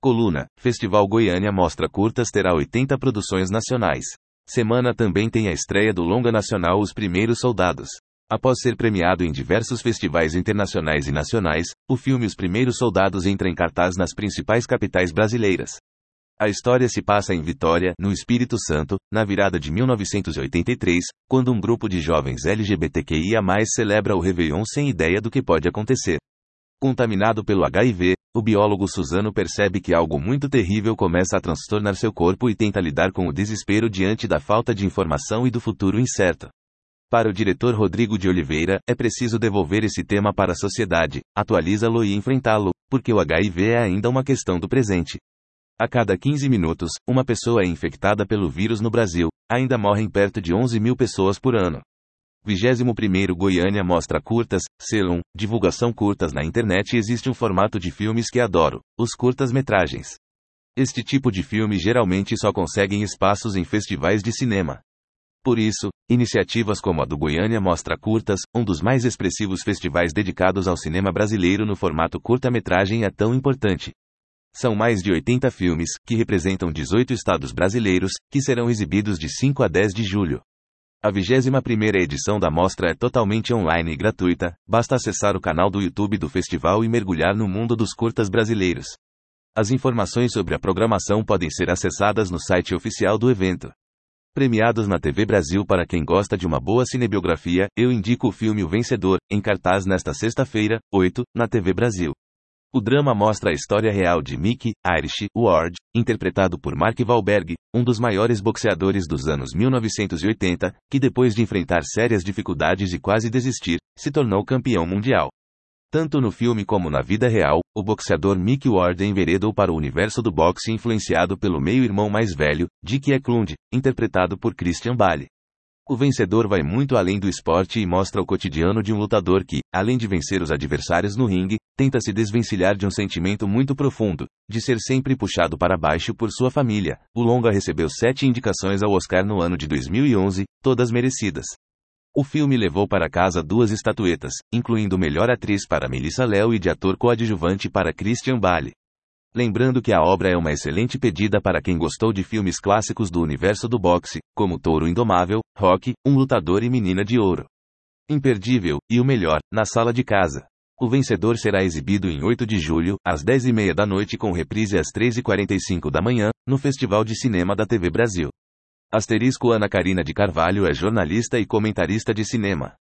Coluna: Festival Goiânia Mostra Curtas terá 80 produções nacionais. Semana também tem a estreia do longa nacional Os Primeiros Soldados. Após ser premiado em diversos festivais internacionais e nacionais, o filme Os Primeiros Soldados entra em cartaz nas principais capitais brasileiras. A história se passa em Vitória, no Espírito Santo, na virada de 1983, quando um grupo de jovens LGBTQIA+ celebra o Réveillon sem ideia do que pode acontecer. Contaminado pelo HIV, o biólogo Suzano percebe que algo muito terrível começa a transtornar seu corpo e tenta lidar com o desespero diante da falta de informação e do futuro incerto. Para o diretor Rodrigo de Oliveira, é preciso devolver esse tema para a sociedade, atualizá-lo e enfrentá-lo, porque o HIV é ainda uma questão do presente. A cada 15 minutos, uma pessoa é infectada pelo vírus no Brasil, ainda morrem perto de 11 mil pessoas por ano. 21º Goiânia Mostra Curtas, Celum, divulgação curtas na internet. Existe um formato de filmes que adoro, os curtas-metragens. Este tipo de filme geralmente só conseguem espaços em festivais de cinema. Por isso, iniciativas como a do Goiânia Mostra Curtas, um dos mais expressivos festivais dedicados ao cinema brasileiro no formato curta-metragem, é tão importante. São mais de 80 filmes, que representam 18 estados brasileiros, que serão exibidos de 5 a 10 de julho. A 21ª edição da mostra é totalmente online e gratuita, basta acessar o canal do YouTube do festival e mergulhar no mundo dos curtas brasileiros. As informações sobre a programação podem ser acessadas no site oficial do evento. Premiados na TV Brasil. Para quem gosta de uma boa cinebiografia, eu indico o filme O Vencedor, em cartaz nesta sexta-feira, 8, na TV Brasil. O drama mostra a história real de Mickey Irish Ward, interpretado por Mark Wahlberg, um dos maiores boxeadores dos anos 1980, que depois de enfrentar sérias dificuldades e quase desistir, se tornou campeão mundial. Tanto no filme como na vida real, o boxeador Mickey Ward enveredou para o universo do boxe influenciado pelo meio-irmão mais velho, Dick Eklund, interpretado por Christian Bale. O Vencedor vai muito além do esporte e mostra o cotidiano de um lutador que, além de vencer os adversários no ringue, tenta se desvencilhar de um sentimento muito profundo, de ser sempre puxado para baixo por sua família. O longa recebeu 7 indicações ao Oscar no ano de 2011, todas merecidas. O filme levou para casa 2 estatuetas, incluindo melhor atriz para Melissa Leo e de ator coadjuvante para Christian Bale. Lembrando que a obra é uma excelente pedida para quem gostou de filmes clássicos do universo do boxe, como Touro Indomável, Rocky, Um Lutador e Menina de Ouro. Imperdível, e o melhor, na sala de casa. O Vencedor será exibido em 8 de julho, às 10h30 da noite com reprise às 3h45 da manhã, no Festival de Cinema da TV Brasil. *Ana Karina de Carvalho é jornalista e comentarista de cinema.